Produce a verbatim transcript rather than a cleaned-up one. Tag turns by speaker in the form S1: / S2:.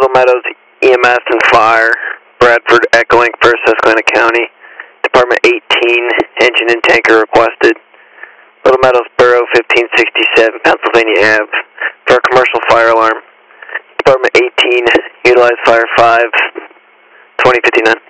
S1: Little Meadows E M S and Fire, Bradford Echo Inc versus Susquehanna County. Department eighteen, engine and tanker requested. Little Meadows Borough fifteen sixty-seven, Pennsylvania Avenue for a commercial fire alarm. Department eighteen, utilize Fire five, twenty fifty-nine.